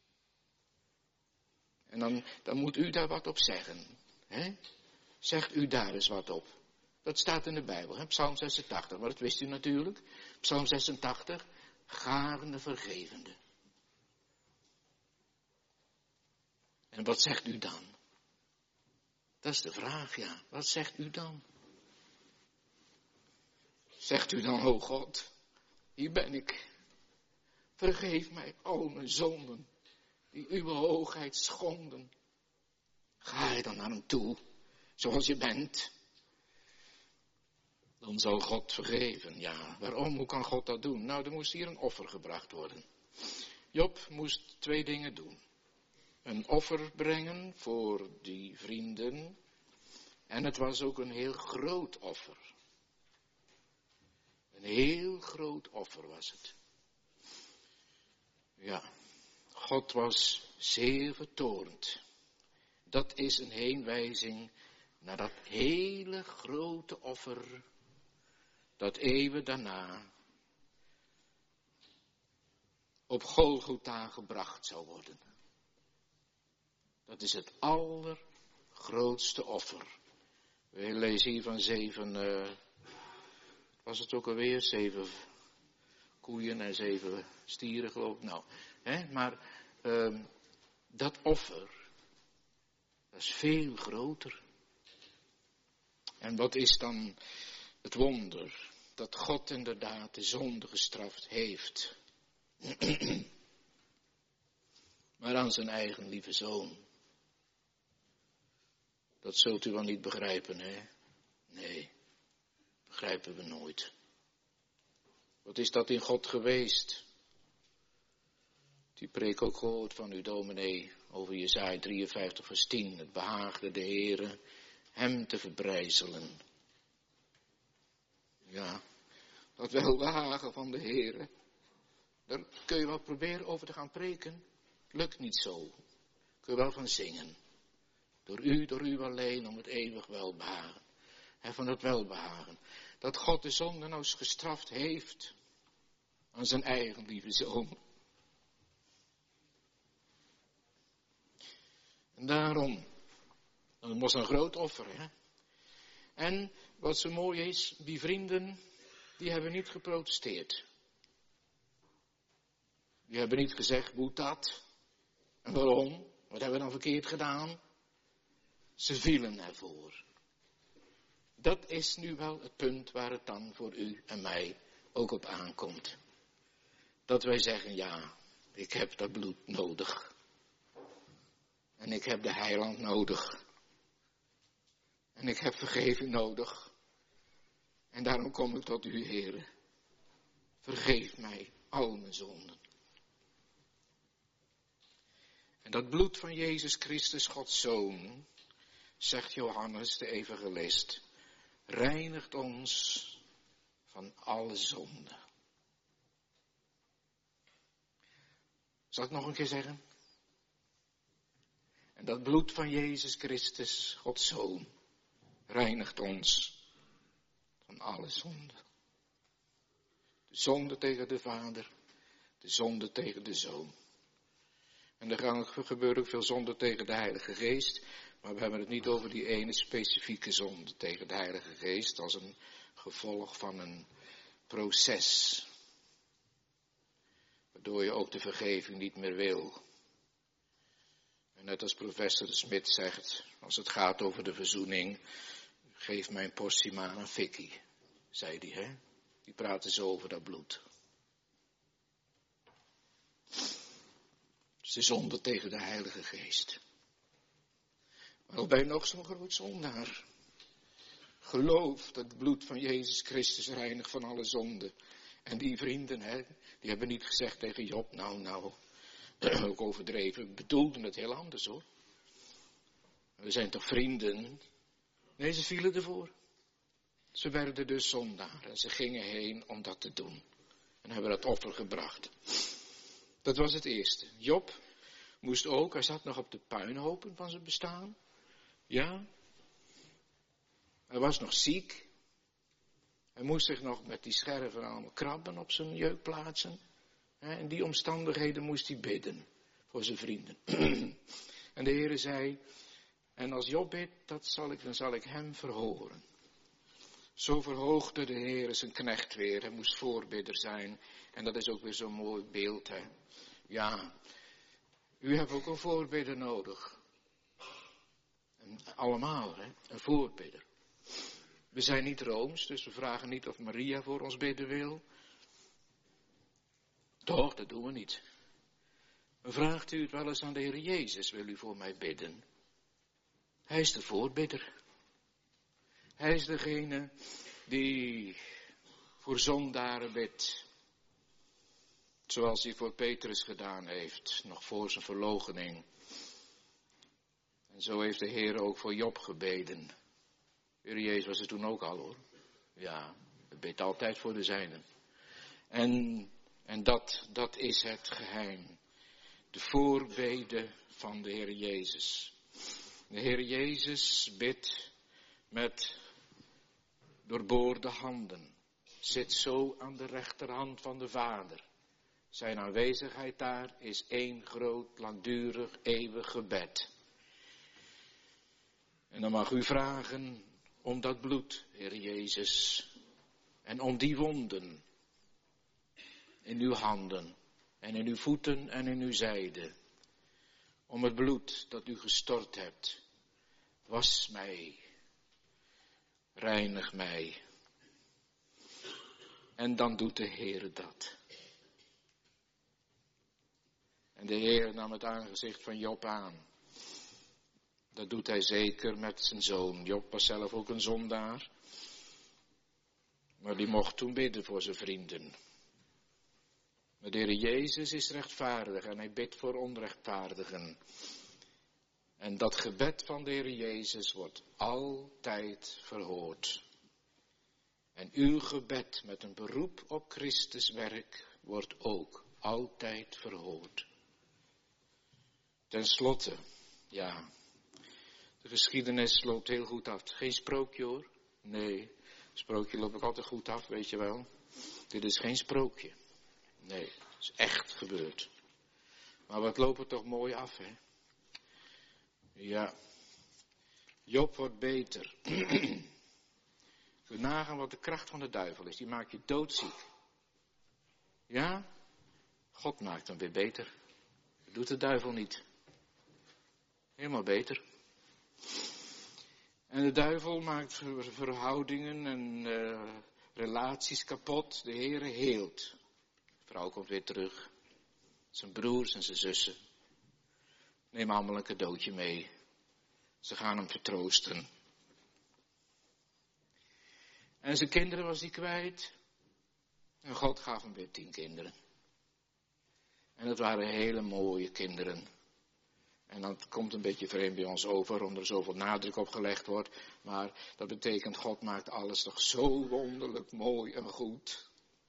En dan, dan moet u daar wat op zeggen. Hè? Zegt u daar eens wat op. Dat staat in de Bijbel, hè? Psalm zesentachtig, maar dat wist u natuurlijk. Psalm zesentachtig, gaarne vergevende. En wat zegt u dan? Dat is de vraag, ja. Wat zegt u dan? Zegt u dan, o God, hier ben ik. Vergeef mij al mijn zonden, die uw hoogheid schonden. Ga je dan naar hem toe, zoals je bent. Dan zal God vergeven. Ja, waarom? Hoe kan God dat doen? Nou, er moest hier een offer gebracht worden. Job moest twee dingen doen. Een offer brengen voor die vrienden. En het was ook een heel groot offer. Een heel groot offer was het. Ja, God was zeer vertoornd. Dat is een heenwijzing naar dat hele grote offer dat eeuwen daarna op Golgotha gebracht zou worden. Dat is het allergrootste offer. We lezen hier van zeven, uh, was het ook alweer, zeven koeien en zeven stieren geloof ik. Nou, hè, maar uh, dat offer, dat is veel groter. En wat is dan het wonder? Dat God inderdaad de zonde gestraft heeft. Maar aan zijn eigen lieve zoon. Dat zult u wel niet begrijpen, hè? Nee, begrijpen we nooit. Wat is dat in God geweest? Die preek ook gehoord van uw dominee over Jesaja drieënvijftig vers tien. Het behaagde de Heere hem te verbrijzelen. Ja, dat welbehagen van de Heere. Daar kun je wel proberen over te gaan preken. Lukt niet zo. Kun je wel van zingen. Door u, door u alleen, om het eeuwig welbehagen. En van dat welbehagen. Dat God de zonde nou eens gestraft heeft. Aan zijn eigen lieve zoon. En daarom. Dat was een groot offer, hè. En wat zo mooi is, die vrienden, die hebben niet geprotesteerd. Die hebben niet gezegd, moet dat? En waarom? Wat hebben we dan verkeerd gedaan? Ze vielen ervoor. Dat is nu wel het punt waar het dan voor u en mij ook op aankomt. Dat wij zeggen, ja, ik heb dat bloed nodig. En ik heb de heiland nodig. En ik heb vergeving nodig. En daarom kom ik tot u, Heere. Vergeef mij al mijn zonden. En dat bloed van Jezus Christus, Gods Zoon, zegt Johannes de evangelist, reinigt ons van alle zonde. Zal ik nog een keer zeggen? En dat bloed van Jezus Christus, Gods Zoon, reinigt ons van alle zonde. De zonde tegen de Vader, de zonde tegen de Zoon. En er gaan gebeuren ook veel zonde tegen de Heilige Geest. Maar we hebben het niet over die ene specifieke zonde tegen de Heilige Geest. Als een gevolg van een proces. Waardoor je ook de vergeving niet meer wil. En net als professor de Smit zegt. Als het gaat over de verzoening. Geef mij een portie mana fikkie. Zei die, hè. Die praten zo over dat bloed. Het is de zonde tegen de Heilige Geest. Wel ben je nog zo'n groot zondaar. Geloof dat het bloed van Jezus Christus reinigt van alle zonden. En die vrienden, hè, die hebben niet gezegd tegen Job, nou, nou, ook overdreven, bedoelden het heel anders hoor. We zijn toch vrienden? Nee, ze vielen ervoor. Ze werden dus zondaar en ze gingen heen om dat te doen. En hebben dat offer gebracht. Dat was het eerste. Job moest ook, hij zat nog op de puinhopen van zijn bestaan. Ja. Hij was nog ziek. Hij moest zich nog met die scherven allemaal krabben op zijn jeuk plaatsen. In die omstandigheden moest hij bidden voor zijn vrienden. En de Heere zei, en als Job bidt, dat zal ik, dan zal ik hem verhoren. Zo verhoogde de Heere zijn knecht weer. Hij moest voorbidder zijn. En dat is ook weer zo'n mooi beeld, hè. Ja, u hebt ook een voorbidder nodig. En allemaal, hè, een voorbidder. We zijn niet Rooms, dus we vragen niet of Maria voor ons bidden wil. Toch, dat doen we niet. Maar vraagt u het wel eens aan de Heer Jezus, wil u voor mij bidden? Hij is de voorbidder. Hij is degene die voor zondaren bidt. Zoals hij voor Petrus gedaan heeft, nog voor zijn verloochening. En zo heeft de Heer ook voor Job gebeden. De Heer Jezus was er toen ook al hoor. Ja, hij bidt altijd voor de zijnen. En, en dat, dat is het geheim. de voorbede van de Heer Jezus. De Heer Jezus bidt met doorboorde handen, zit zo aan de rechterhand van de Vader. Zijn aanwezigheid daar is één groot, langdurig, eeuwig gebed. En dan mag u vragen om dat bloed, Heer Jezus, en om die wonden in uw handen en in uw voeten en in uw zijde. Om het bloed dat u gestort hebt. Was mij, reinig mij. En dan doet de Heer dat. En de Heer nam het aangezicht van Job aan. Dat doet hij zeker met zijn zoon. Job was zelf ook een zondaar. Maar die mocht toen bidden voor zijn vrienden. Maar de Heer Jezus is rechtvaardig en hij bidt voor onrechtvaardigen. En dat gebed van de Heer Jezus wordt altijd verhoord. En uw gebed met een beroep op Christus werk wordt ook altijd verhoord. Ten slotte, ja, de geschiedenis loopt heel goed af. Geen sprookje hoor. Nee, sprookje loopt ook altijd goed af, weet je wel. Dit is geen sprookje. Nee, het is echt gebeurd. Maar wat loopt het toch mooi af, hè? Ja, Job wordt beter. Kun je nagaan wat de kracht van de duivel is. Die maakt je doodziek. Ja, God maakt hem weer beter. Dat doet de duivel niet. Helemaal beter. En de duivel maakt verhoudingen en uh, relaties kapot. De Heere heelt. De vrouw komt weer terug. Zijn broers en zijn zussen. Neem allemaal een cadeautje mee. Ze gaan hem vertroosten. En zijn kinderen was hij kwijt. En God gaf hem weer tien kinderen. En dat waren hele mooie kinderen. En dat komt een beetje vreemd bij ons over, omdat er zoveel nadruk op gelegd wordt. Maar dat betekent, God maakt alles toch zo wonderlijk mooi en goed.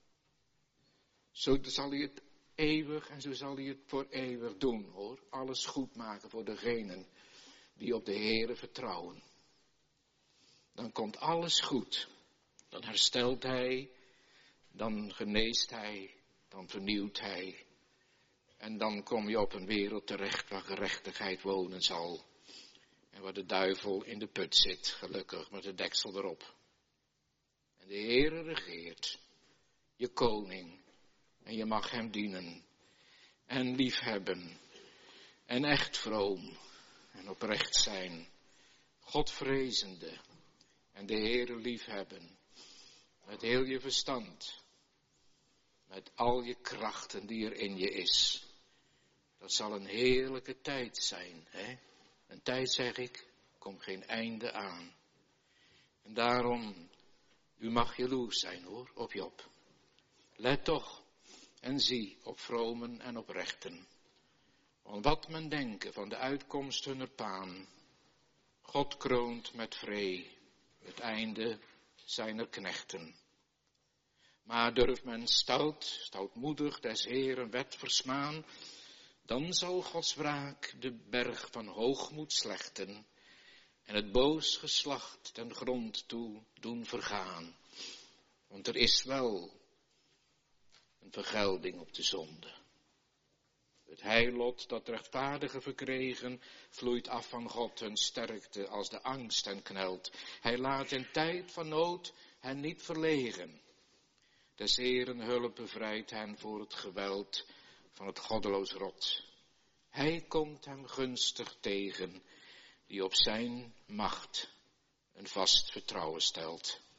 Zo zal hij het eeuwig en zo zal hij het voor eeuwig doen, hoor. Alles goed maken voor degenen die op de Heere vertrouwen. Dan komt alles goed. Dan herstelt hij, dan geneest hij, dan vernieuwt hij. En dan kom je op een wereld terecht waar gerechtigheid wonen zal. En waar de duivel in de put zit, gelukkig, met de deksel erop. En de Heere regeert, je koning. En je mag hem dienen. En liefhebben. En echt vroom. En oprecht zijn. Godvrezende. En de Heere liefhebben. Met heel je verstand. Met al je krachten die er in je is. Dat zal een heerlijke tijd zijn. Hè? Een tijd, zeg ik, komt geen einde aan. En daarom, u mag jaloers zijn hoor, op Job. Let toch en zie op vromen en oprechten. Want wat men denken van de uitkomst hunner paan. God kroont met vree het einde zijner knechten. Maar durft men stout, stoutmoedig des Heeren wet versmaan, dan zal Gods wraak de berg van hoogmoed slechten en het boos geslacht ten grond toe doen vergaan. Want er is wel een vergelding op de zonde. Het heilot dat rechtvaardigen verkregen, vloeit af van God hun sterkte als de angst hen knelt. Hij laat in tijd van nood hen niet verlegen. Des Heeren hulp bevrijdt hen voor het geweld van het goddeloos rot. Hij komt hem gunstig tegen, die op zijn macht een vast vertrouwen stelt.